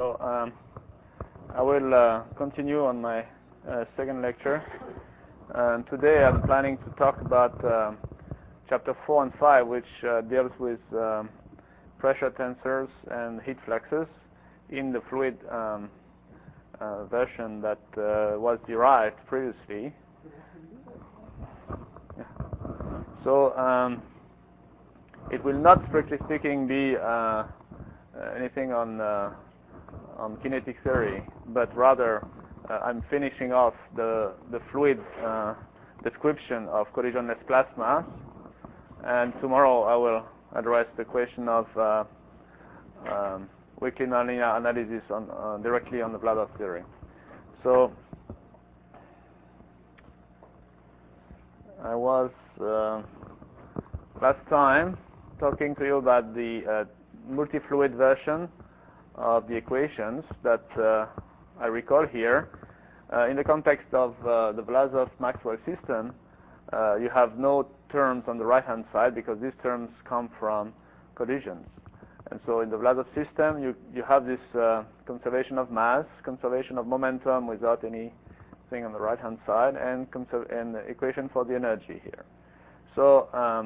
So I will continue on my second lecture. Today I'm planning to talk about chapter 4 and 5, which deals with pressure tensors and heat fluxes in the fluid version that was derived previously. Yeah. So it will not, strictly speaking, be anything on kinetic theory, but rather I'm finishing off the fluid description of collisionless plasma, and tomorrow I will address the question of weakly nonlinear analysis directly on the Vlasov theory. So I was last time talking to you about the multi-fluid version of the equations that I recall here. In the context of the Vlasov-Maxwell system, you have no terms on the right-hand side because these terms come from collisions. And so in the Vlasov system, you have this conservation of mass, conservation of momentum without anything on the right-hand side, and the equation for the energy here. So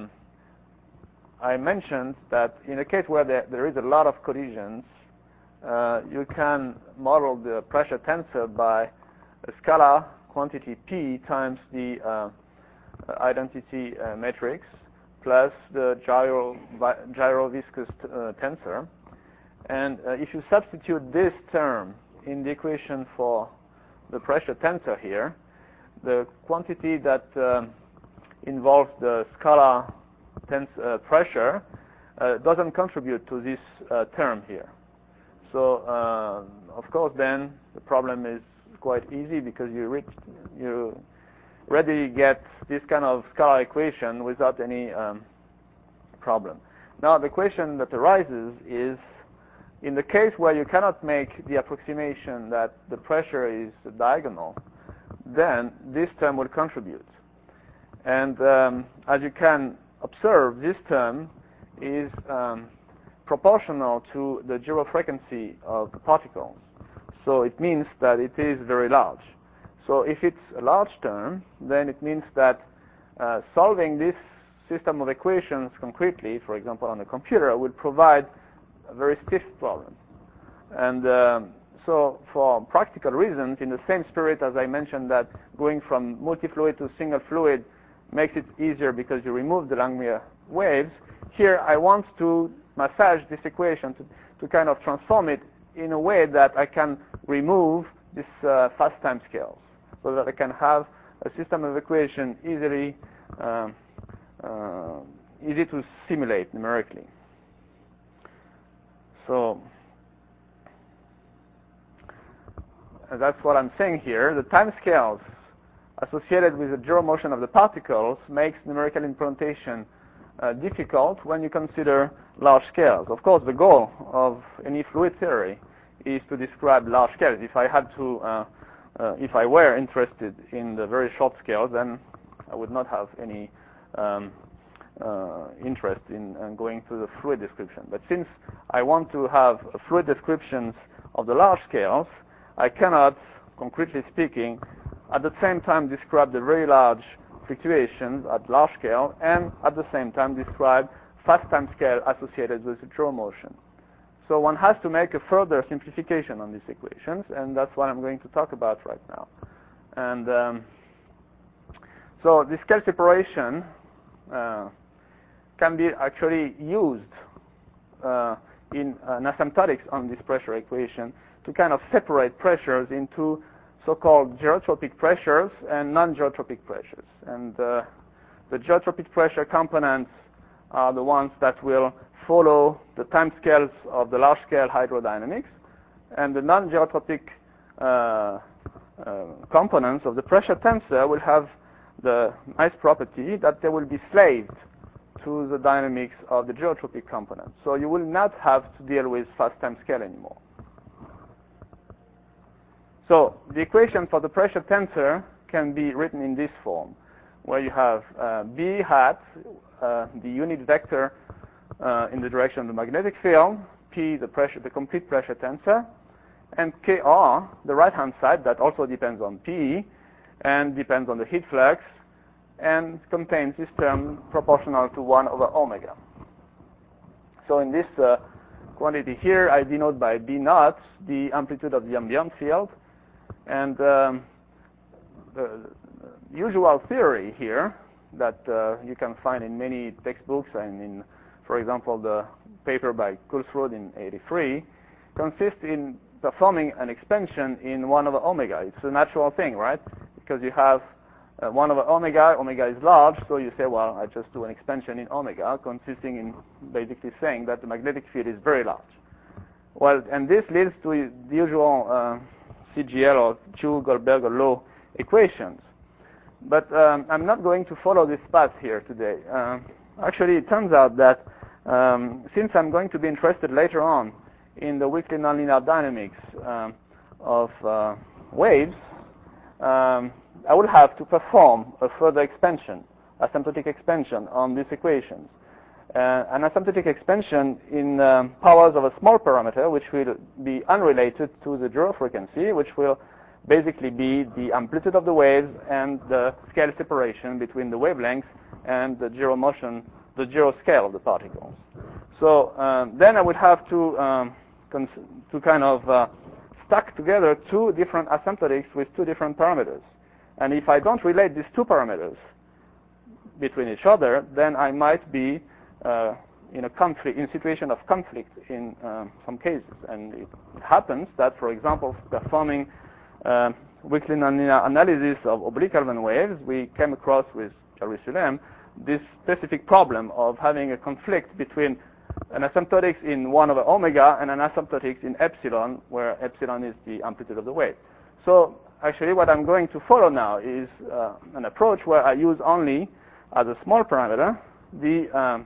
I mentioned that in a case where there is a lot of collisions, you can model the pressure tensor by a scalar quantity P times the identity matrix plus the gyroviscous tensor. And if you substitute this term in the equation for the pressure tensor here, the quantity that involves the scalar pressure doesn't contribute to this term here. So, of course, then the problem is quite easy because you readily get this kind of scalar equation without any problem. Now, the question that arises is, in the case where you cannot make the approximation that the pressure is diagonal, then this term will contribute. And as you can observe, this term is proportional to the gyrofrequency of the particles. So it means that it is very large. So if it's a large term, then it means that solving this system of equations concretely, for example on a computer, will provide a very stiff problem. And so for practical reasons, in the same spirit as I mentioned that going from multi-fluid to single fluid makes it easier because you remove the Langmuir waves, here I want to massage this equation to kind of transform it in a way that I can remove this fast time scales, so that I can have a system of equation easy to simulate numerically. So that's what I'm saying here. The time scales associated with the gyro motion of the particles makes numerical implementation difficult when you consider large scales. Of course, the goal of any fluid theory is to describe large scales. If I had to, if I were interested in the very short scales, then I would not have any interest in going through the fluid description. But since I want to have fluid descriptions of the large scales, I cannot, concretely speaking, at the same time describe the very large fluctuations at large scale and at the same time describe fast time scale associated with the gyro motion. So one has to make a further simplification on these equations, and that's what I'm going to talk about right now. And so this scale separation can be actually used in asymptotics on this pressure equation to kind of separate pressures into so-called gyrotropic pressures and non-gyrotropic pressures. And the gyrotropic pressure components are the ones that will follow the time scales of the large-scale hydrodynamics, and the non-gyrotropic components of the pressure tensor will have the nice property that they will be slaved to the dynamics of the gyrotropic components. So you will not have to deal with fast time scale anymore. So the equation for the pressure tensor can be written in this form, where you have B hat, the unit vector in the direction of the magnetic field, P, the complete pressure tensor, and Kr, the right-hand side, that also depends on P and depends on the heat flux, and contains this term proportional to 1 over omega. So in this quantity here, I denote by B naught the amplitude of the ambient field, and the usual theory here that you can find in many textbooks and in, for example, the paper by Kulsrud in '83, consists in performing an expansion in 1 over omega. It's a natural thing, right? Because you have 1 over omega, omega is large, so you say, well, I just do an expansion in omega, consisting in basically saying that the magnetic field is very large. Well, and this leads to the usual CGL or Chu-Goldberger law equations. But I'm not going to follow this path here today. Actually, it turns out that since I'm going to be interested later on in the weakly nonlinear dynamics of waves, I will have to perform a further expansion, asymptotic expansion on these equations. An asymptotic expansion in powers of a small parameter, which will be unrelated to the gyro frequency, which will basically be the amplitude of the waves and the scale separation between the wavelengths and the gyro motion, the gyro scale of the particles. So then I would have to kind of stack together two different asymptotics with two different parameters. And if I don't relate these two parameters between each other, then I might be in a conflict, in situation of conflict in some cases. And it happens that, for example, performing weakly nonlinear analysis of oblique Kelvin waves, we came across with Jerusalem this specific problem of having a conflict between an asymptotics in 1 over omega and an asymptotics in epsilon, where epsilon is the amplitude of the wave. So actually what I'm going to follow now is an approach where I use only, as a small parameter, the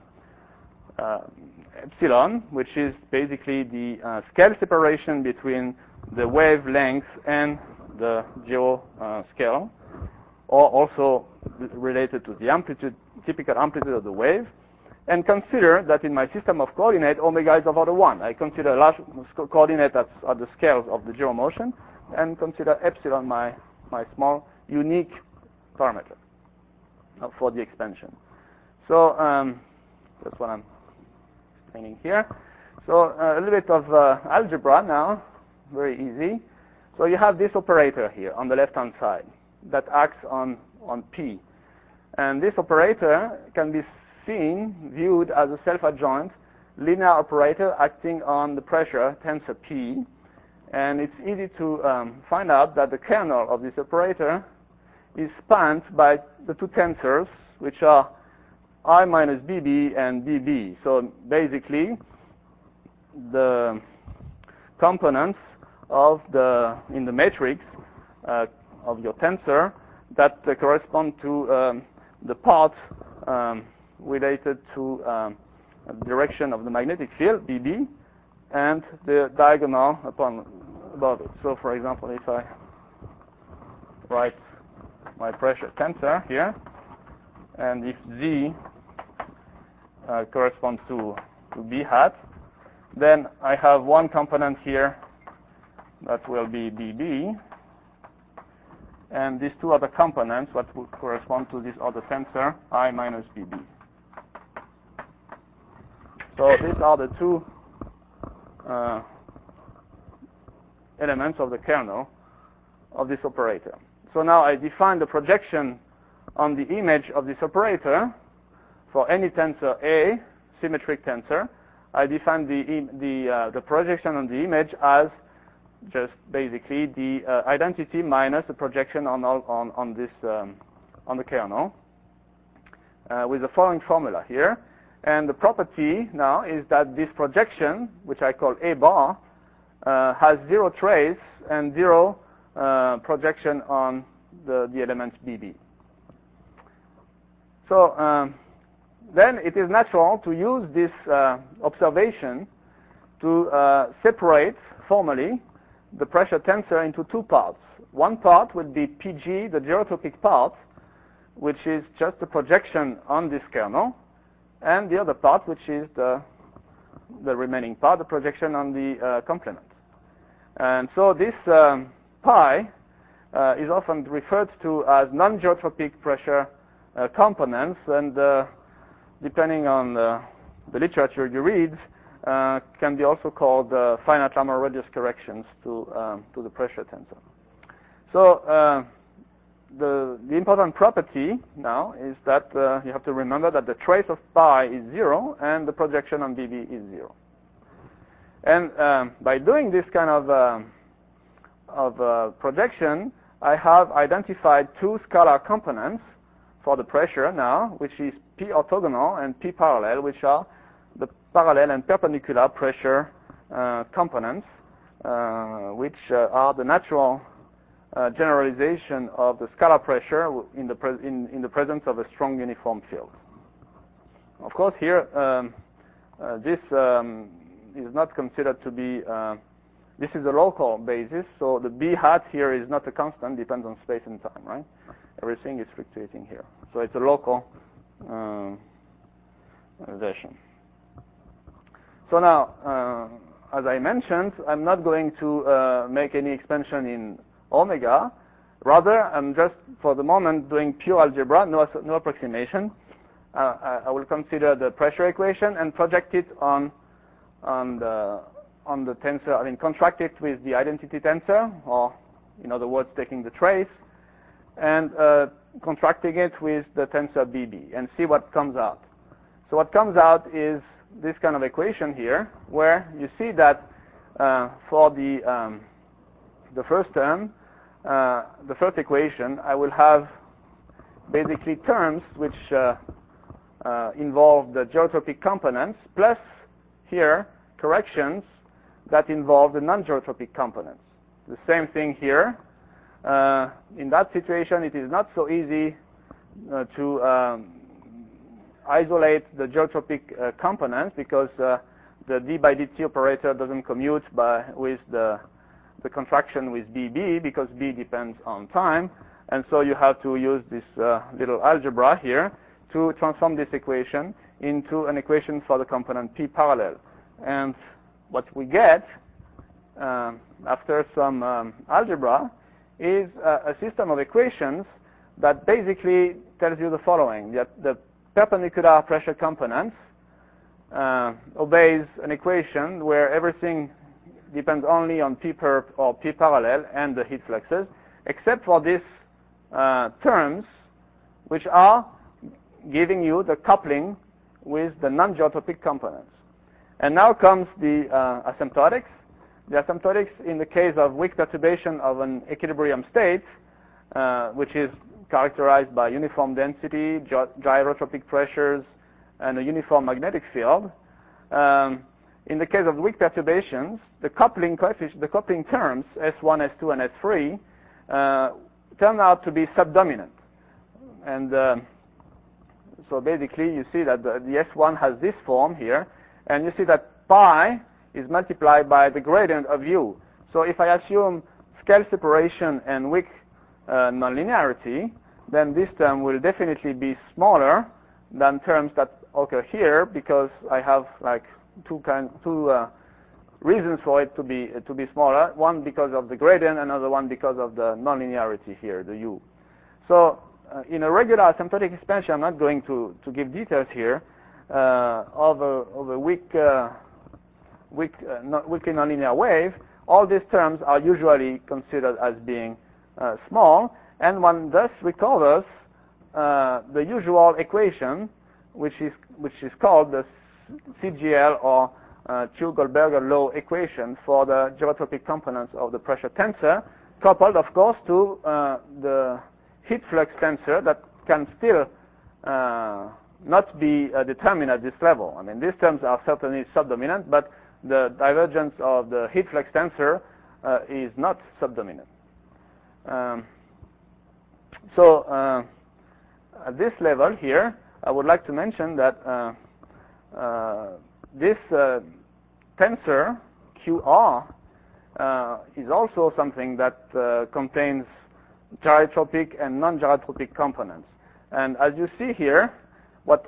epsilon, which is basically the scale separation between the wavelength and the gyro scale, or also related to the amplitude, typical amplitude of the wave, and consider that in my system of coordinate, omega is over the 1. I consider a large coordinate at the scales of the gyro motion, and consider epsilon my small unique parameter for the expansion. So that's what I'm explaining here. So a little bit of algebra now, very easy. So you have this operator here on the left-hand side that acts on P. And this operator can be viewed as a self-adjoint linear operator acting on the pressure tensor P. And it's easy to find out that the kernel of this operator is spanned by the two tensors, which are I minus BB and BB. So basically, the components of in the matrix of your tensor that correspond to the part related to the direction of the magnetic field, BB, and the diagonal above it. So for example, if I write my pressure tensor here, and if Z corresponds to B hat, then I have one component here that will be BB, and these two other components that would correspond to this other tensor, I minus BB. So these are the two elements of the kernel of this operator. So now I define the projection on the image of this operator for any tensor A, symmetric tensor. I define the projection on the image as just basically the identity minus the projection on the kernel with the following formula here. And the property now is that this projection, which I call A bar, has zero trace and zero projection on the elements BB. So then it is natural to use this observation to separate formally the pressure tensor into two parts. One part will be PG, the gyrotropic part, which is just the projection on this kernel, and the other part, which is the remaining part, the projection on the complement. And so this pi is often referred to as non-geotropic pressure components, and depending on the literature you read, can be also called finite Larmor radius corrections to the pressure tensor. So the important property now is that you have to remember that the trace of pi is 0 and the projection on BB is 0. And by doing this kind of projection, I have identified two scalar components for the pressure now, which is P orthogonal and P parallel, which are the parallel and perpendicular pressure components, which are the natural generalization of the scalar pressure in the presence of a strong uniform field. Of course, here this is not considered to be. This is a local basis, so the B hat here is not a constant; depends on space and time, right? Everything is fluctuating here, so it's a local version. So now, as I mentioned, I'm not going to make any expansion in omega. Rather, I'm just, for the moment, doing pure algebra, no approximation. I will consider the pressure equation and project it on the tensor. I mean, contract it with the identity tensor, or in other words, taking the trace, and contracting it with the tensor BB, and see what comes out. So what comes out is this kind of equation here, where you see that for the first term, the first equation, I will have basically terms which involve the geotropic components, plus here corrections that involve the non-geotropic components. The same thing here. In that situation, it is not so easy to isolate the geotropic components, because the d by dt operator doesn't commute with the contraction with BB, because B depends on time, and so you have to use this little algebra here to transform this equation into an equation for the component P parallel. And what we get after some algebra is a system of equations that basically tells you the following: that the perpendicular pressure components obeys an equation where everything depends only on P perp or P parallel and the heat fluxes, except for these terms, which are giving you the coupling with the non-geotropic components. And now comes the asymptotics. The asymptotics in the case of weak perturbation of an equilibrium state, which is characterized by uniform density, gyrotropic pressures, and a uniform magnetic field. In the case of weak perturbations, the coupling terms, S1, S2, and S3, turn out to be subdominant. And so basically, you see that the S1 has this form here, and you see that pi is multiplied by the gradient of u. So if I assume scale separation and weak nonlinearity, then this term will definitely be smaller than terms that occur here, because I have like two reasons for it to be smaller. One because of the gradient, another one because of the nonlinearity here, the u. So in a regular asymptotic expansion, I'm not going to give details here of a weakly nonlinear wave. All these terms are usually considered as being small, and one thus recovers the usual equation, which is called the CGL or Chu-Goldberger law equation for the geotropic components of the pressure tensor, coupled, of course, to the heat flux tensor that can still not be determined at this level. I mean, these terms are certainly subdominant, but the divergence of the heat flux tensor is not subdominant. So at this level here, I would like to mention that this tensor QR is also something that contains gyrotropic and non-gyrotropic components. And as you see here, what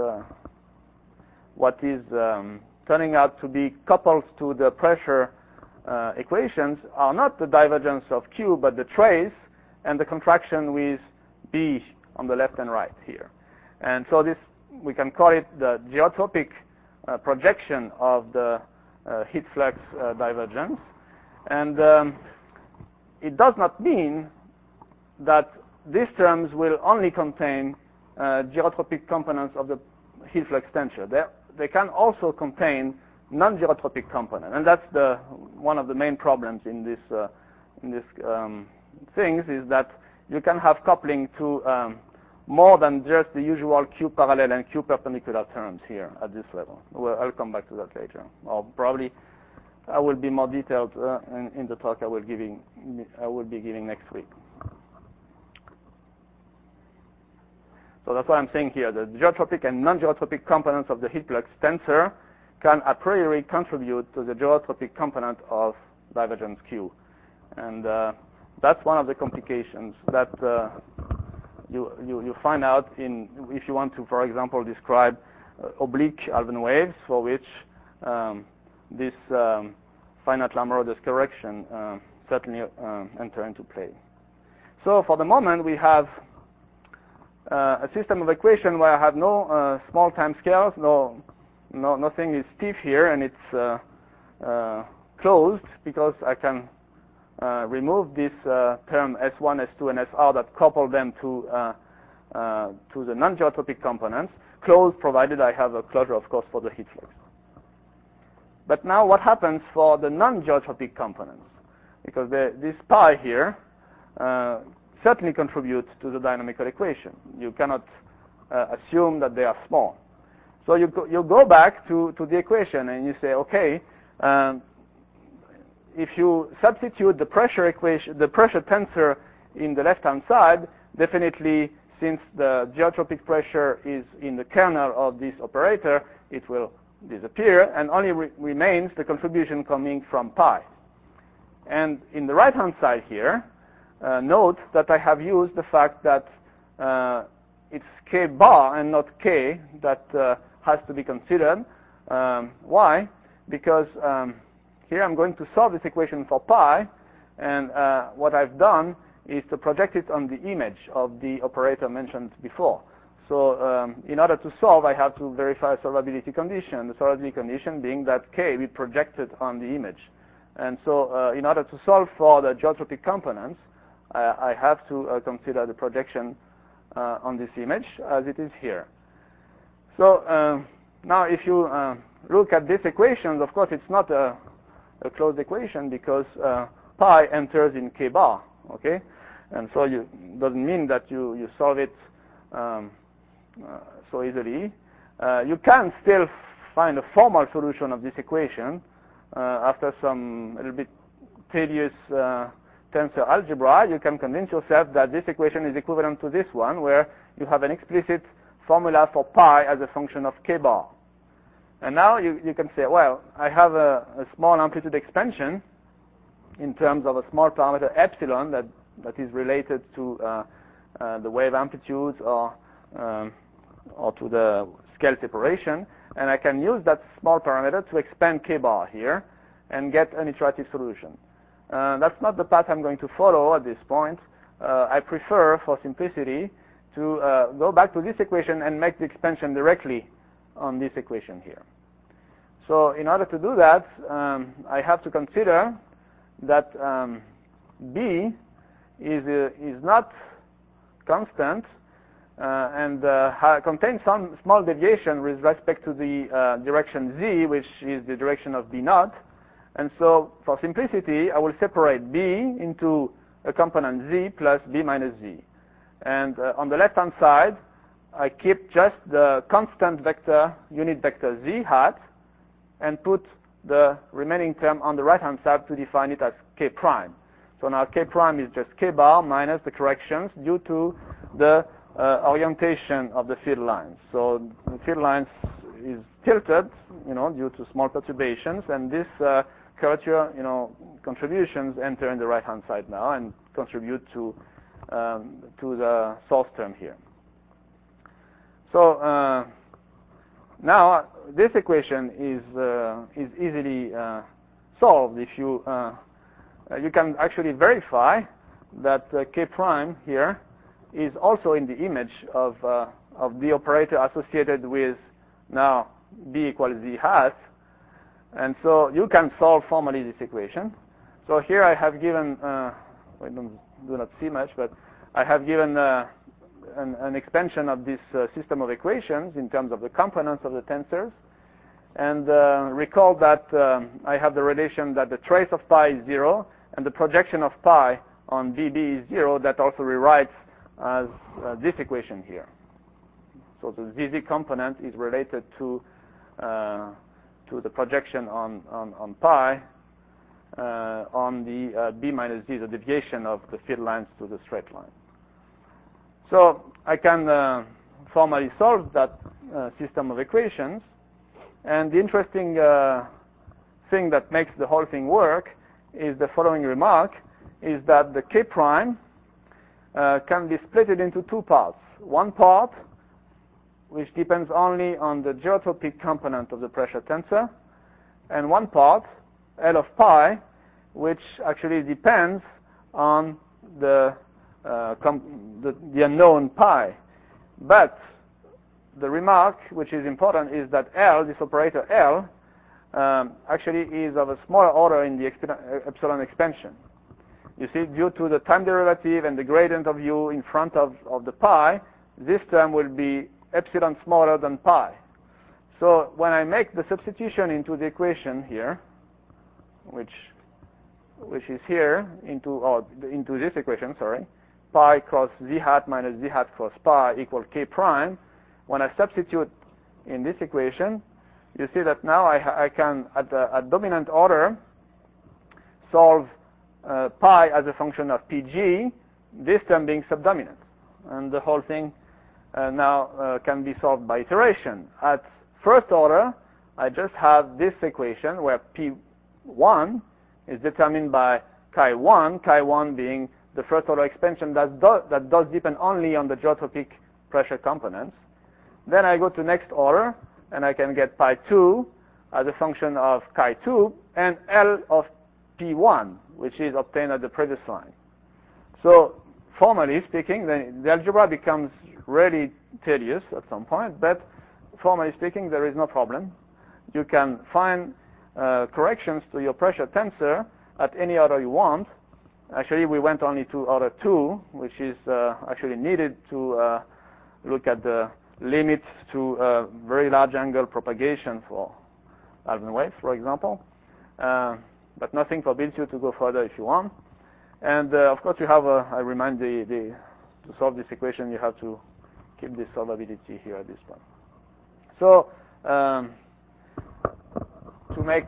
is turning out to be coupled to the pressure equations are not the divergence of Q, but the trace and the contraction with B on the left and right here. And so this, we can call it the geotropic projection of the heat flux divergence. And it does not mean that these terms will only contain geotropic components of the heat flux tensor. They can also contain non-geotropic component, and that's one of the main problems in this things is that you can have coupling to more than just the usual Q parallel and Q perpendicular terms here at this level. Well, I'll come back to that later, or probably I will be more detailed in the talk I will be giving next week. So that's what I'm saying here. The geotropic and non-geotropic components of the heat flux tensor can a priori contribute to the geotropic component of divergence Q. And that's one of the complications that you find out if you want to, for example, describe oblique Alfvén waves for which this finite Lamoureux correction certainly enter into play. So for the moment, we have a system of equation where I have no small time scales, nothing is stiff here, and it's closed because I can remove this term S1, S2, and SR that couple them to the non-geotropic components, closed provided I have a closure, of course, for the heat flux. But now what happens for the non-geotropic components? Because this pi here certainly contributes to the dynamical equation. You cannot assume that they are small. So you go back to the equation and you say, okay, if you substitute the pressure equation, the pressure tensor in the left-hand side, definitely since the geotropic pressure is in the kernel of this operator, it will disappear and only remains the contribution coming from pi. And in the right-hand side here, note that I have used the fact that it's k bar and not k that has to be considered. Why? Because here I'm going to solve this equation for pi, and what I've done is to project it on the image of the operator mentioned before. So in order to solve, I have to verify a solvability condition, the solvability condition being that k be projected on the image. And so in order to solve for the geotropic components, I have to consider the projection on this image as it is here. So now if you look at these equations, of course it's not a closed equation because pi enters in k bar, okay? And so it doesn't mean that you solve it so easily. You can still find a formal solution of this equation after some a little bit tedious tensor algebra. You can convince yourself that this equation is equivalent to this one, where you have an explicit formula for pi as a function of k bar. And now you can say, well, I have a small amplitude expansion in terms of a small parameter epsilon that is related to the wave amplitudes or to the scale separation, and I can use that small parameter to expand k bar here and get an iterative solution. That's not the path I'm going to follow at this point. I prefer, for simplicity, to go back to this equation and make the expansion directly on this equation here. So in order to do that, I have to consider that B is not constant and contains some small deviation with respect to the direction Z, which is the direction of B naught. And so for simplicity, I will separate B into a component Z plus B minus Z. And on the left-hand side, I keep just the constant vector, unit vector Z hat, and put the remaining term on the right-hand side to define it as K prime. So now K prime is just K bar minus the corrections due to the orientation of the field lines. So the field lines is tilted, due to small perturbations, and this curvature, contributions enter in the right-hand side now and contribute to the source term here. So now this equation is easily solved. If you you can actually verify that K prime here is also in the image of the operator associated with now B equals Z hat. And so you can solve formally this equation. So here I have given, we do not see much, but I have given an expansion of this system of equations in terms of the components of the tensors. And recall that I have the relation that the trace of pi is 0 and the projection of pi on BB is 0. That also rewrites as this equation here. So the ZZ component is related to the projection on pi on the B minus Z, the deviation of the field lines to the straight line. So I can formally solve that system of equations. And the interesting thing that makes the whole thing work is the following remark, is that the K prime can be split into two parts. One part, which depends only on the geotropic component of the pressure tensor, and one part, L of pi, which actually depends on the unknown pi. But the remark, which is important, is that L, this operator L, actually is of a smaller order in the epsilon expansion. You see, due to the time derivative and the gradient of u in front of the pi, this term will be epsilon smaller than pi. So when I make the substitution into the equation here, which is here into this equation, sorry, pi cross z hat minus z hat cross pi equal K prime. When I substitute in this equation, you see that now I can, at dominant order, solve pi as a function of Pg, this term being subdominant. And the whole thing now can be solved by iteration. At first order, I just have this equation where P1 is determined by chi1 being the first order expansion that does depend only on the geotropic pressure components. Then I go to next order, and I can get pi2 as a function of chi2 and L of P1, which is obtained at the previous line. So formally speaking, the algebra becomes really tedious at some point, but formally speaking, there is no problem. You can find corrections to your pressure tensor at any order you want. Actually, we went only to order 2, which is actually needed to look at the limits to very large angle propagation for Alban waves, for example. But nothing forbids you to go further if you want. And of course, you have, I remind to solve this equation, you have to keep this solvability here at this point. So to make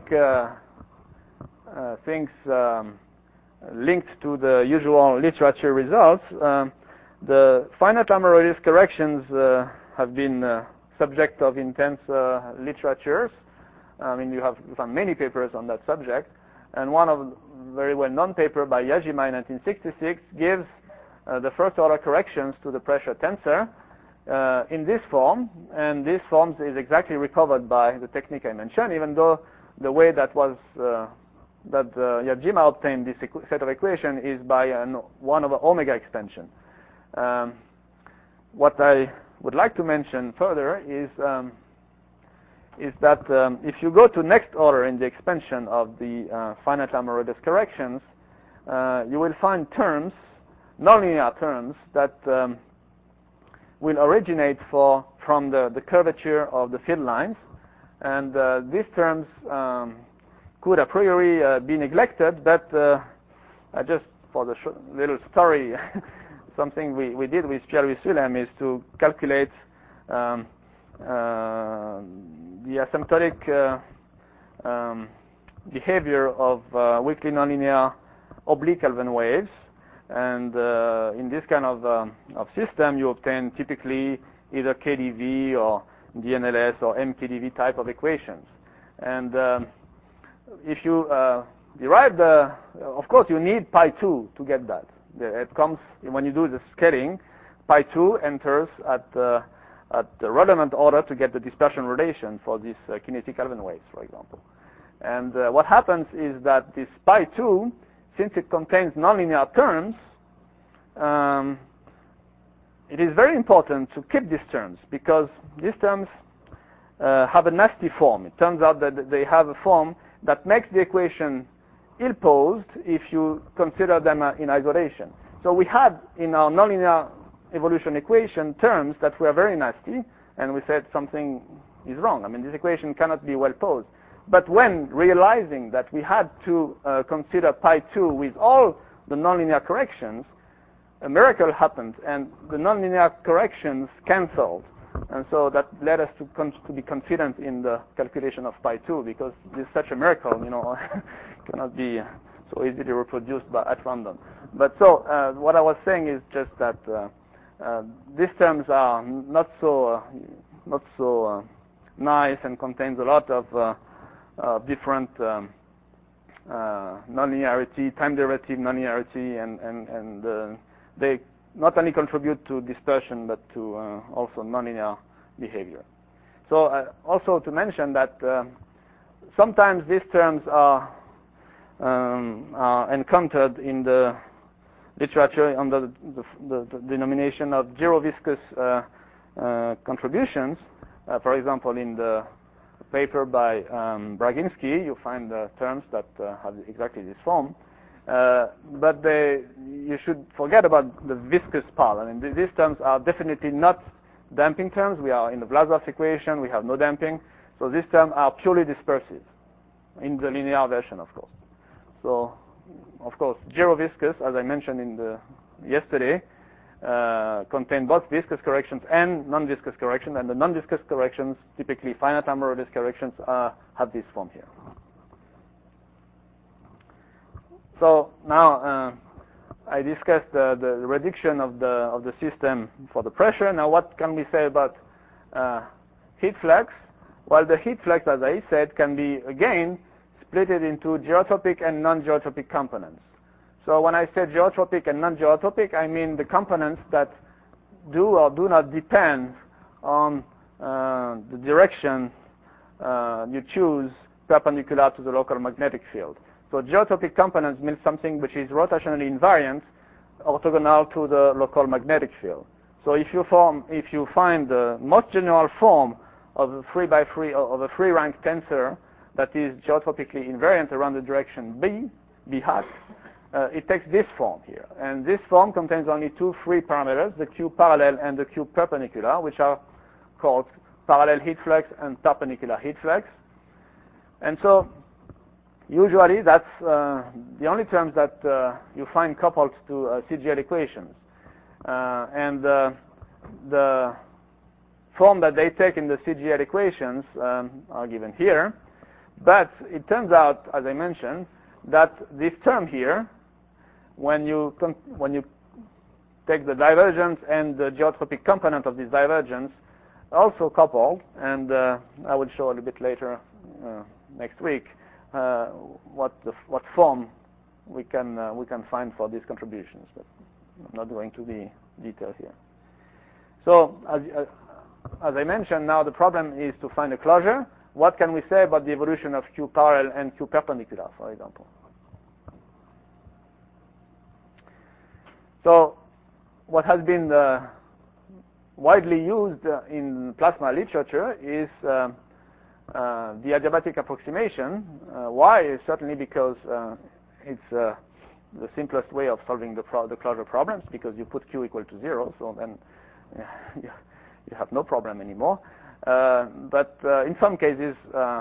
things linked to the usual literature results, the finite lamel radius corrections have been subject of intense literatures. I mean, you have found many papers on that subject, and one of very well-known paper by Yajima in 1966 gives the first order corrections to the pressure tensor in this form, and this form is exactly recovered by the technique I mentioned, even though the way that was Yajima obtained this set of equation is by 1 over omega expansion. What I would like to mention further is that if you go to next order in the expansion of the finite lamel radius corrections, you will find terms, nonlinear terms, that will originate from the curvature of the field lines, and these terms could a priori be neglected, but just for the little story, something we did with Pierre-Louis Sullem is to calculate the asymptotic behavior of weakly nonlinear oblique Alban waves, and in this kind of system, you obtain typically either KdV or DNLS or MKdV type of equations. And if you derive of course, you need pi2 to get that. It comes when you do the scaling. Pi2 enters at the relevant order to get the dispersion relation for these kinetic Alban waves, for example. And what happens is that this pi 2, since it contains nonlinear terms, it is very important to keep these terms, because these terms have a nasty form. It turns out that they have a form that makes the equation ill-posed if you consider them in isolation. So we had in our nonlinear evolution equation terms that were very nasty, and we said something is wrong. I mean, this equation cannot be well posed. But when realizing that we had to consider pi 2 with all the nonlinear corrections, a miracle happened, and the nonlinear corrections canceled. And so that led us to be confident in the calculation of pi 2, because this such a miracle, cannot be so easily reproduced at random. But so what I was saying is just that these terms are not so nice, and contains a lot of different nonlinearity, time derivative nonlinearity, and they not only contribute to dispersion, but to also nonlinear behavior. So also to mention that sometimes these terms are encountered in the literature under the denomination of gyroviscous contributions. For example, in the paper by Braginski, you find terms that have exactly this form. But you should forget about the viscous part. I mean, these terms are definitely not damping terms. We are in the Vlasov equation. We have no damping. So these terms are purely dispersive in the linear version, of course. So, of course, gyroviscous, as I mentioned yesterday, contain both viscous corrections and non-viscous corrections, and the non-viscous corrections, typically finite Amorovitch corrections, have this form here. So now I discussed the reduction of the system for the pressure. Now what can we say about heat flux? Well, the heat flux, as I said, can be again split into geotropic and non-geotropic components. So when I say geotropic and non-geotropic, I mean the components that do or do not depend on the direction you choose perpendicular to the local magnetic field. So geotropic components means something which is rotationally invariant, orthogonal to the local magnetic field. So if you find the most general form of a 3x3 of a free rank tensor that is geotropically invariant around the direction b hat, it takes this form here. And this form contains only two free parameters, the q parallel and the q perpendicular, which are called parallel heat flux and perpendicular heat flux. And so usually that's the only terms that you find coupled to CGL equations. And the form that they take in the CGL equations are given here. But it turns out, as I mentioned, that this term here, when you take the divergence and the geotropic component of this divergence, also coupled, and I will show a little bit later next week what form we can find for these contributions, but I'm not going to the detail here. So as I mentioned, now the problem is to find a closure. What can we say about the evolution of q parallel and q perpendicular, for example? So what has been widely used in plasma literature is the adiabatic approximation. Why? Certainly because it's the simplest way of solving the closure problems, because you put q equal to 0, so then you have no problem anymore. But in some cases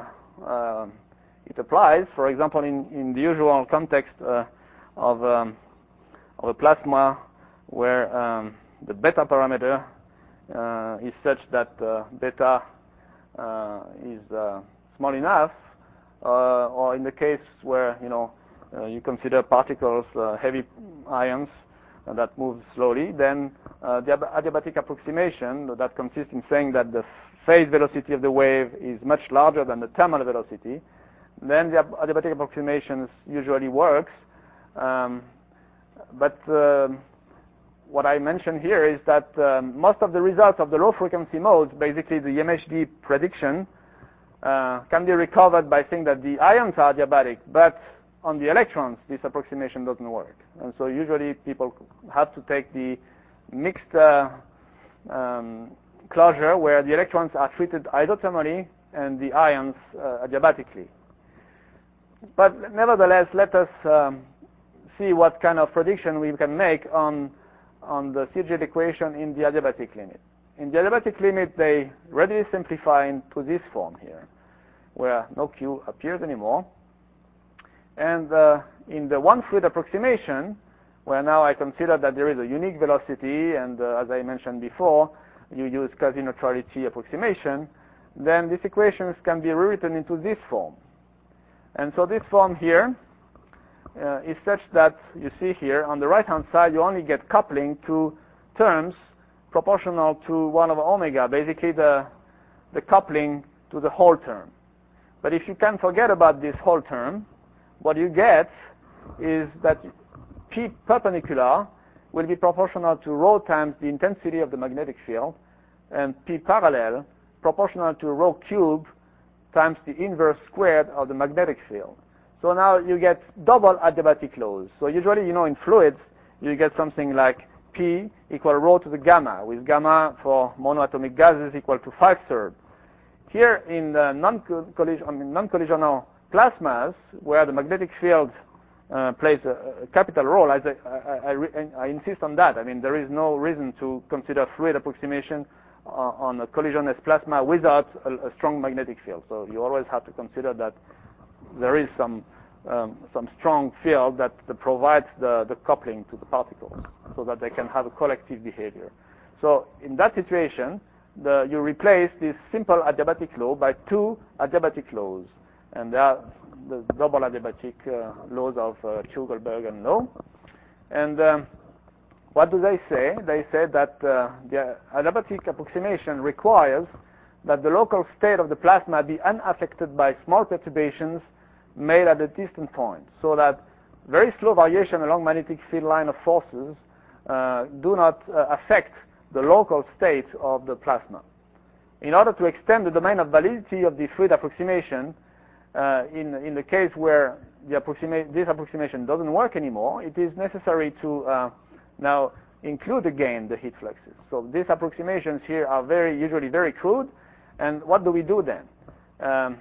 it applies. For example, in the usual context of a plasma where the beta parameter is such that beta is small enough, or in the case where you consider particles, heavy ions that move slowly, then the adiabatic approximation that consists in saying that the phase velocity of the wave is much larger than the terminal velocity, then the adiabatic approximation usually works. But what I mentioned here is that most of the results of the low frequency modes, basically the MHD prediction, can be recovered by saying that the ions are adiabatic, but on the electrons, this approximation doesn't work. And so usually people have to take the mixed closure where the electrons are treated isothermally and the ions adiabatically. But nevertheless, let us see what kind of prediction we can make on the CJ equation in the adiabatic limit. In the adiabatic limit, they readily simplify into this form here, where no Q appears anymore. And in the one-fluid approximation, where now I consider that there is a unique velocity, and as I mentioned before, you use quasi-neutrality approximation, then these equations can be rewritten into this form. And so this form here is such that you see here on the right-hand side, you only get coupling to terms proportional to 1 over omega, basically the coupling to the whole term. But if you can forget about this whole term, what you get is that P perpendicular will be proportional to rho times the intensity of the magnetic field, and P parallel proportional to rho cubed times the inverse squared of the magnetic field. So now you get double adiabatic laws. So usually, in fluids, you get something like P equal rho to the gamma, with gamma for monoatomic gases equal to 5/3. Here in the non-collisional plasmas, where the magnetic field plays a capital role, I insist on that. I mean, there is no reason to consider fluid approximation on a collisionless plasma without a strong magnetic field. So you always have to consider that there is some strong field that provides the coupling to the particles so that they can have a collective behavior. So in that situation, you replace this simple adiabatic law by two adiabatic laws, and they are the double adiabatic laws of Kugelberg law. And what do they say? They say that the adiabatic approximation requires that the local state of the plasma be unaffected by small perturbations made at a distant point, so that very slow variation along magnetic field line of forces do not affect the local state of the plasma. In order to extend the domain of validity of the fluid approximation, in the case where this approximation doesn't work anymore, it is necessary to now include again the heat fluxes. So these approximations here are usually very crude. And what do we do then?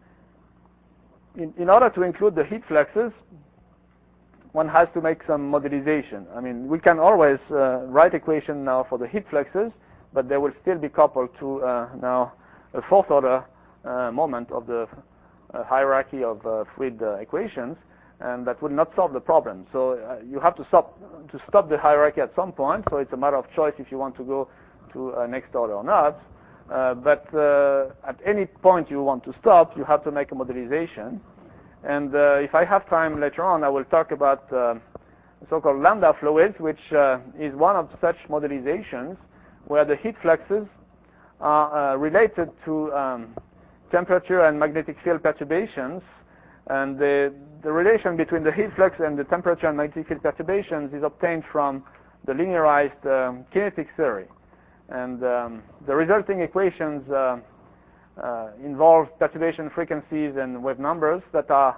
In order to include the heat fluxes, one has to make some modelization. I mean, we can always write equation now for the heat fluxes, but they will still be coupled to now a fourth order moment of the hierarchy of fluid equations, and that will not solve the problem. So you have to stop the hierarchy at some point. So it's a matter of choice if you want to go to next order or not. But at any point you want to stop, you have to make a modelization. And if I have time later on, I will talk about so-called lambda fluids, which is one of such modelizations where the heat fluxes are related to temperature and magnetic field perturbations. And the relation between the heat flux and the temperature and magnetic field perturbations is obtained from the linearized kinetic theory. And the resulting equations involve perturbation frequencies and wave numbers that are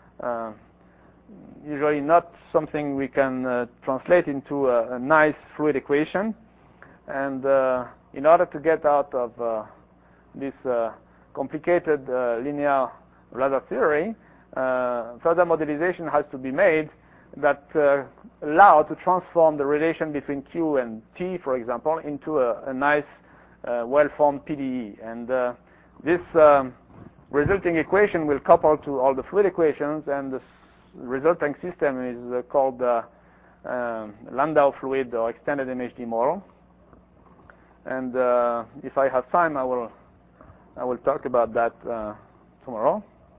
usually not something we can translate into a nice fluid equation. And in order to get out of this complicated linear ladder theory, further modelization has to be made that allow to transform the relation between Q and T, for example, into a nice, well-formed PDE. And this resulting equation will couple to all the fluid equations, and the resulting system is called Landau fluid or extended MHD model. And if I have time, I will talk about that tomorrow.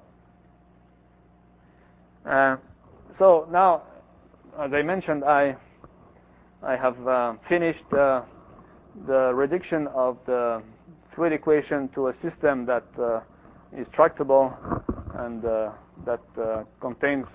So now, as I mentioned, I have finished the reduction of the fluid equation to a system that is tractable and that contains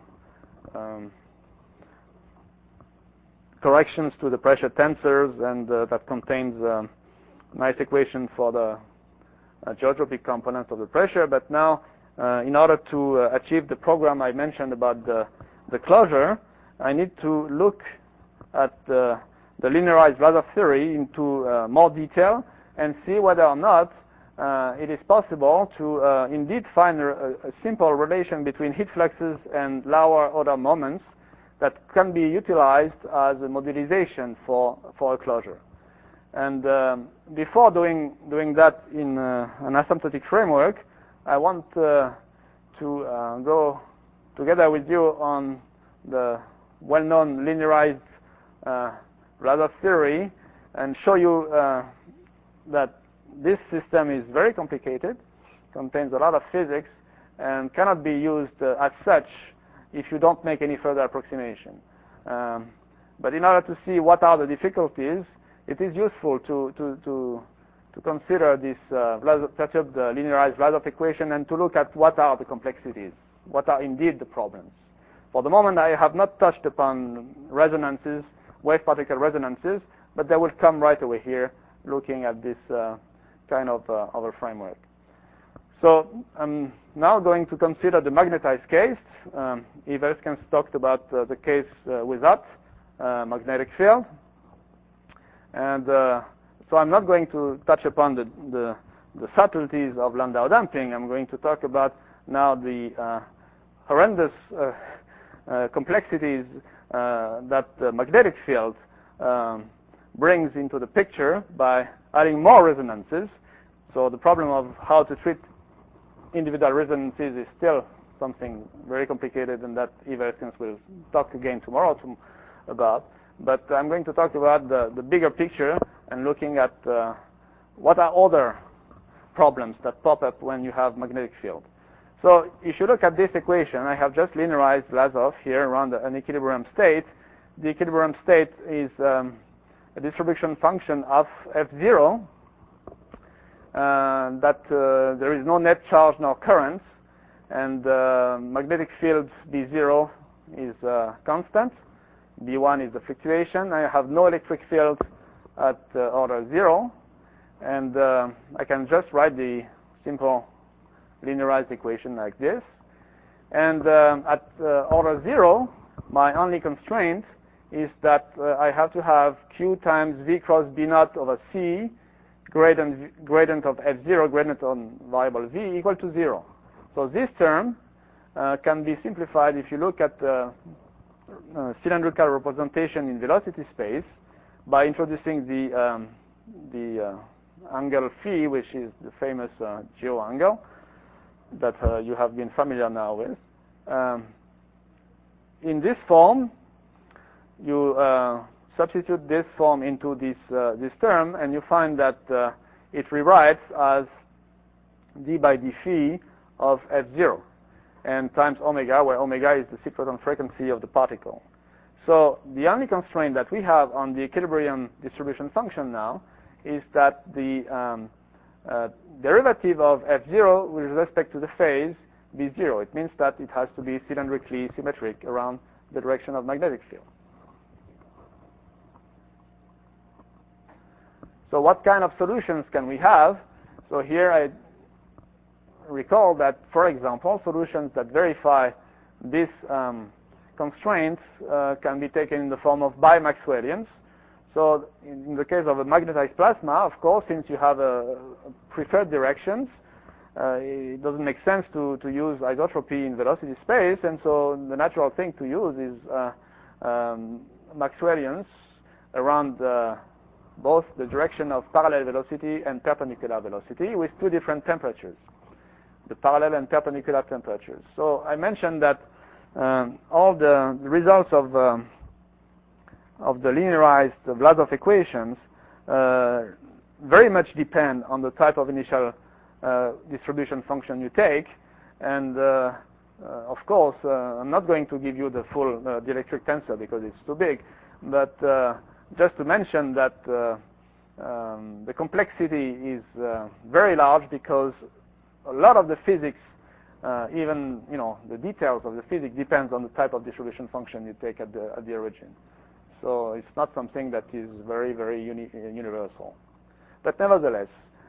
corrections to the pressure tensors, and that contains nice equation for geotropic components of the pressure. But now, in order to achieve the program I mentioned about the closure, I need to look at the linearized Vlasov theory into more detail and see whether or not it is possible to indeed find a simple relation between heat fluxes and lower order moments that can be utilized as a modelization for a closure. And before doing that in an asymptotic framework, I want to go together with you on the well-known linearized Vlasov theory and show you that this system is very complicated, contains a lot of physics, and cannot be used as such if you don't make any further approximation. But in order to see what are the difficulties, it is useful to consider this perturbed linearized Vlasov equation and to look at what are the complexities, what are indeed the problems. For the moment, I have not touched upon resonances, wave-particle resonances, but they will come right away here, looking at this kind of a framework. So I'm now going to consider the magnetized case. Eve Elskens talked about the case without magnetic field. And so I'm not going to touch upon the subtleties of Landau damping. I'm going to talk about now the horrendous complexities that the magnetic field brings into the picture by adding more resonances. So the problem of how to treat individual resonances is still something very complicated, and that Eve Elskens will talk again tomorrow about. But I'm going to talk about the bigger picture and looking at what are other problems that pop up when you have magnetic field. So if you look at this equation, I have just linearized Vlasov here around an equilibrium state. The equilibrium state is a distribution function of F0, that there is no net charge nor current, and magnetic field B0 is constant. B1 is the fluctuation. I have no electric field at order 0, and I can just write the simple linearized equation like this. And at order 0, my only constraint is that I have to have Q times V cross B naught over C, gradient of F0, gradient on variable V, equal to 0. So this term can be simplified if you look at cylindrical representation in velocity space by introducing the angle phi, which is the famous geo angle that you have been familiar now with. In this form, you substitute this form into this term, and you find that it rewrites as d by d phi of F0 and times omega, where omega is the cyclotron frequency of the particle. So the only constraint that we have on the equilibrium distribution function now is that the derivative of F0 with respect to the phase be 0. It means that it has to be cylindrically symmetric around the direction of magnetic field. So what kind of solutions can we have? So here I recall that, for example, solutions that verify these constraints can be taken in the form of bi-Maxwellians. So in the case of a magnetized plasma, of course, since you have preferred directions, it doesn't make sense to use isotropy in velocity space, and so the natural thing to use is Maxwellians around both the direction of parallel velocity and perpendicular velocity with two different temperatures, the parallel and perpendicular temperatures. So I mentioned that all the results of the linearized Vlasov equations very much depend on the type of initial distribution function you take, and of course I'm not going to give you the full dielectric tensor because it's too big, but just to mention that the complexity is very large because a lot of the physics, even the details of the physics, depends on the type of distribution function you take at the origin. So it's not something that is very, very universal. But nevertheless,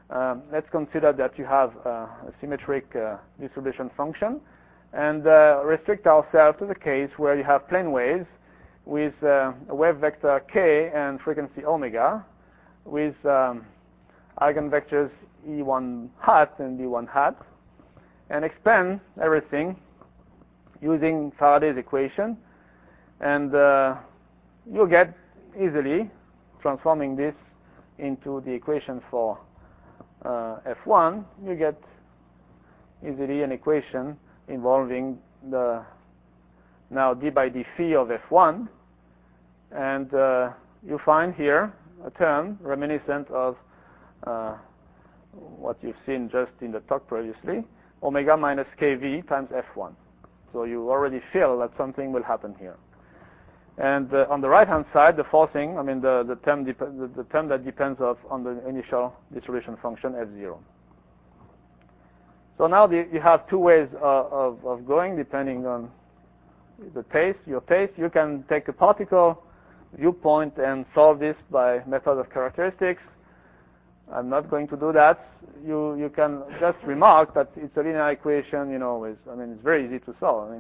let's consider that you have a symmetric distribution function, and restrict ourselves to the case where you have plane waves with a wave vector k and frequency omega, with eigenvectors E1 hat and E1 hat, and expand everything using Faraday's equation, and you get easily, transforming this into the equation for F1, you get easily an equation involving the now d by d phi of F1, and you find here a term reminiscent of what you've seen just in the talk previously, omega minus kV times F1. So you already feel that something will happen here. And on the right-hand side, the forcing, I mean the term that depends on the initial distribution function F0. So now you have two ways of going depending on your taste. You can take a particle viewpoint and solve this by method of characteristics. I'm not going to do that. You can just remark that it's a linear equation, it's very easy to solve.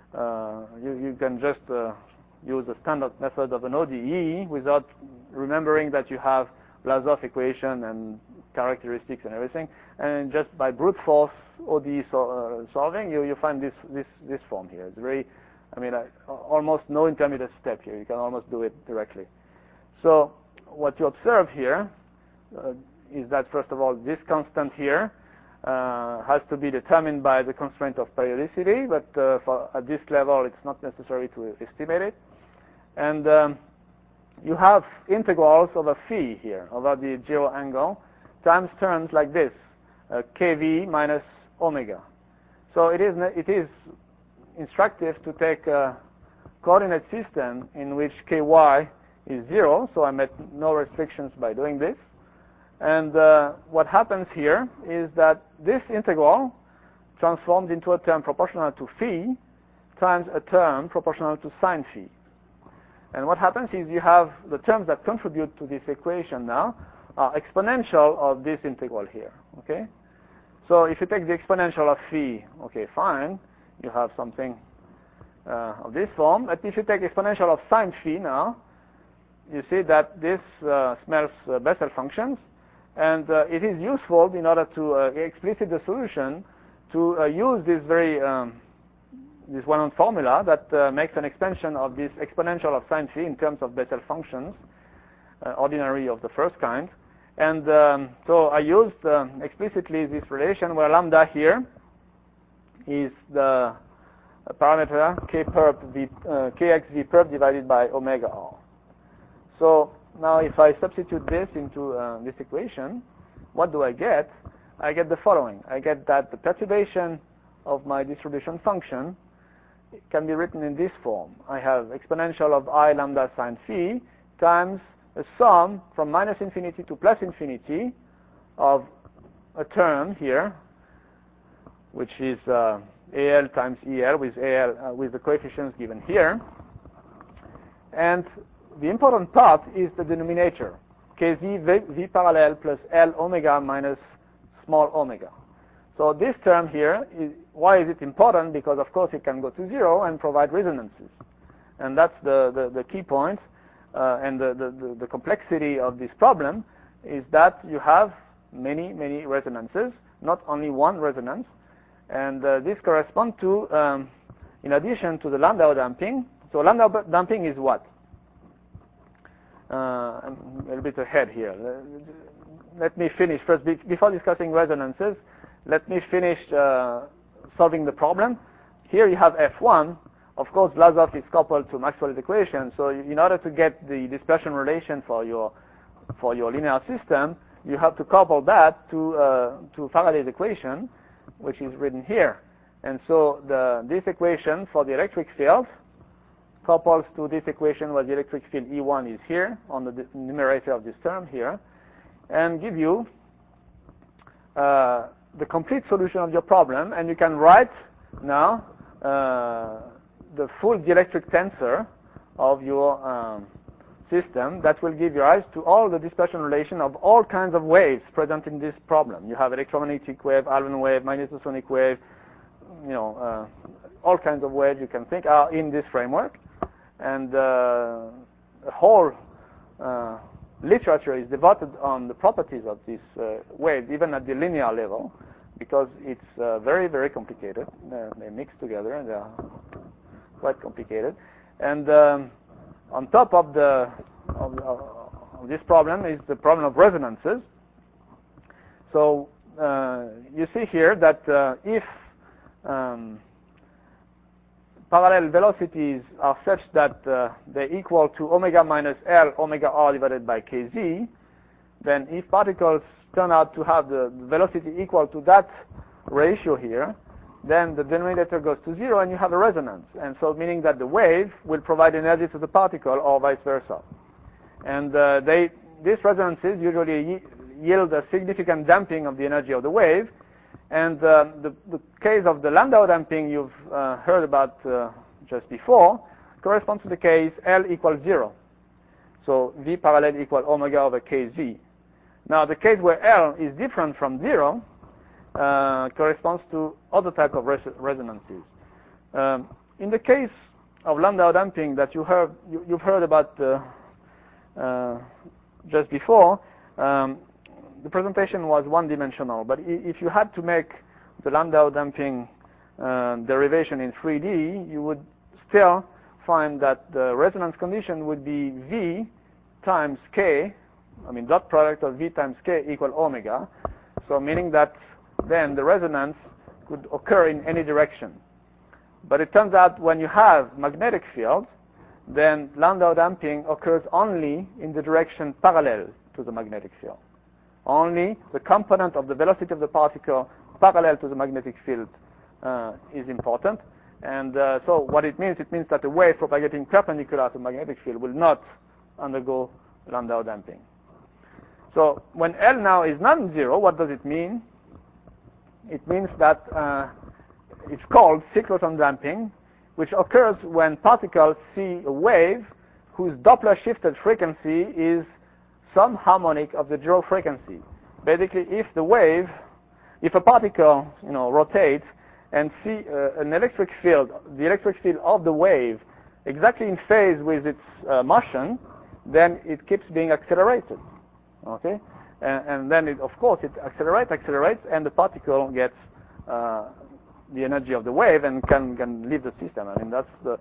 You can just use the standard method of an ODE without remembering that you have Vlasov equation and characteristics and everything. And just by brute force ODE solving, you find this form here. It's very, almost no intermediate step here. You can almost do it directly. So what you observe here is that, first of all, this constant here has to be determined by the constraint of periodicity, but at this level it's not necessary to estimate it. And you have integrals over phi here, over the zero angle, times terms like this, kV minus omega. So it is instructive to take a coordinate system in which ky is 0, so I met no restrictions by doing this. And what happens here is that this integral transforms into a term proportional to phi times a term proportional to sine phi. And what happens is you have the terms that contribute to this equation now are exponential of this integral here, okay? So if you take the exponential of phi, okay, fine, you have something of this form. But if you take exponential of sine phi now, you see that this smells Bessel functions, and it is useful in order to explicit the solution to use this very this one-on formula that makes an expansion of this exponential of sine phi in terms of Bessel functions, ordinary of the first kind. And so I used explicitly this relation where lambda here is the parameter k perp v, kx v perp divided by omega r. So now if I substitute this into this equation, what do I get? I get the following. I get that the perturbation of my distribution function can be written in this form. I have exponential of I lambda sine phi times a sum from minus infinity to plus infinity of a term here, which is AL times EL with AL with the coefficients given here. And the important part is the denominator, kz v parallel plus L omega minus small omega. So this term here, why is it important? Because of course it can go to 0 and provide resonances. And that's the key point. And the complexity of this problem is that you have many resonances, not only one resonance. And this corresponds to, in addition to the Landau damping. So Landau damping is what? I'm a little bit ahead here. Let me finish first. Before discussing resonances, let me finish solving the problem. Here you have F1. Of course, Vlasov is coupled to Maxwell's equation. So in order to get the dispersion relation for your linear system, you have to couple that to Faraday's equation, which is written here. And so this equation for the electric field couples to this equation where the electric field E1 is here on the numerator of this term here, and give you the complete solution of your problem. And you can write now the full dielectric tensor of your system that will give rise to all the dispersion relation of all kinds of waves present in this problem. You have electromagnetic wave, Allen wave, magnetosonic wave, all kinds of waves you can think are in this framework. And the whole literature is devoted on the properties of these waves, even at the linear level, because it's very, very complicated. They mix together and they are quite complicated. And on top of this problem is the problem of resonances. So you see here that if parallel velocities are such that they equal to omega minus L omega r divided by kz, then if particles turn out to have the velocity equal to that ratio here, then the denominator goes to 0 and you have a resonance. And so meaning that the wave will provide energy to the particle or vice versa. And these resonances usually yield a significant damping of the energy of the wave. And the case of the Landau damping you've heard about just before corresponds to the case L equals 0. So V parallel equal omega over kz. Now the case where L is different from 0 corresponds to other type of resonances. In the case of Landau damping that you've heard about just before, the presentation was one-dimensional, but if you had to make the Landau damping derivation in 3D, you would still find that the resonance condition would be V times K, dot product of V times K equal omega, so meaning that then the resonance could occur in any direction. But it turns out when you have magnetic fields, then Landau damping occurs only in the direction parallel to the magnetic field. Only the component of the velocity of the particle parallel to the magnetic field is important. And so what it means that a wave propagating perpendicular to the magnetic field will not undergo Landau damping. So when L now is non-zero, what does it mean? It means that it's called cyclotron damping, which occurs when particles see a wave whose Doppler shifted frequency is some harmonic of the zero frequency. Basically, if a particle rotates and see an electric field, the electric field of the wave exactly in phase with its motion, then it keeps being accelerated. Okay, and then it accelerates, and the particle gets the energy of the wave and can leave the system. That's the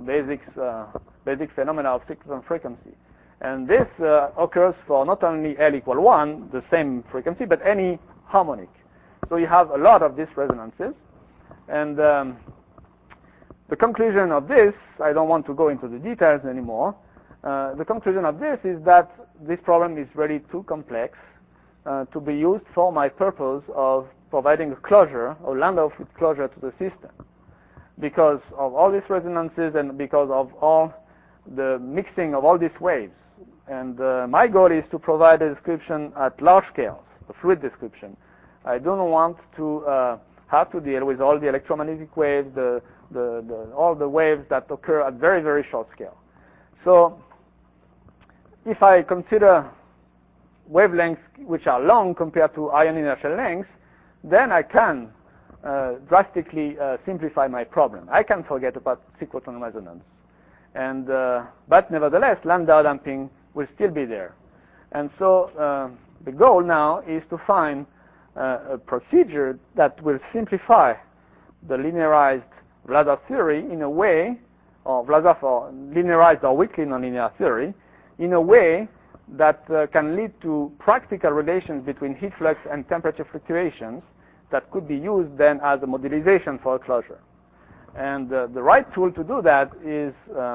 basic phenomena of cyclotron frequency. And this occurs for not only L equal 1, the same frequency, but any harmonic. So you have a lot of these resonances. And the conclusion of this, I don't want to go into the details anymore. The conclusion of this is that this problem is really too complex to be used for my purpose of providing a closure, or Landau fluid closure to the system, because of all these resonances and because of all the mixing of all these waves. And my goal is to provide a description at large scales, a fluid description. I don't want to have to deal with all the electromagnetic waves, all the waves that occur at very, very short scale. So if I consider wavelengths which are long compared to ion inertial lengths, then I can drastically simplify my problem. I can forget about cyclotron resonance. And but nevertheless, Landau damping will still be there. And so the goal now is to find a procedure that will simplify the linearized Vlasov theory in a way, or Vlasov or linearized or weakly nonlinear theory, in a way that can lead to practical relations between heat flux and temperature fluctuations that could be used then as a modelization for a closure. And the right tool to do that is,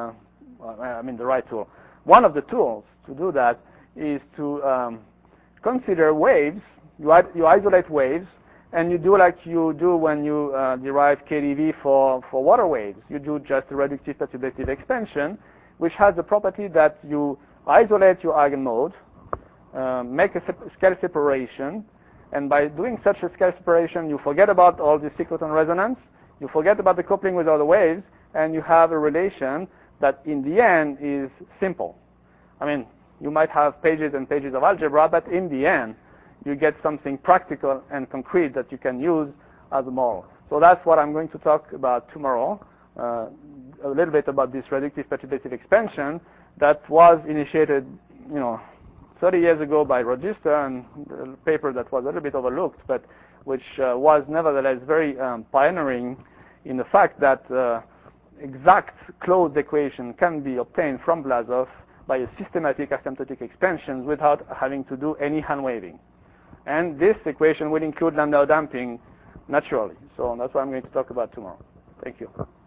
one of the tools to do that is to consider waves. You isolate waves, and you do like you do when you derive KdV for water waves. You do just a reductive perturbative expansion, which has the property that you isolate your eigenmode, make a scale separation, and by doing such a scale separation, you forget about all the cyclotron resonance, you forget about the coupling with other waves, and you have a relation that in the end is simple. I mean, you might have pages and pages of algebra, but in the end, you get something practical and concrete that you can use as a model. So that's what I'm going to talk about tomorrow, a little bit about this reductive perturbative expansion that was initiated, 30 years ago by Register, and a paper that was a little bit overlooked, but which was nevertheless very pioneering in the fact that exact closed equation can be obtained from Vlasov by a systematic asymptotic expansion without having to do any hand waving. And this equation will include Landau damping naturally. So that's what I'm going to talk about tomorrow. Thank you.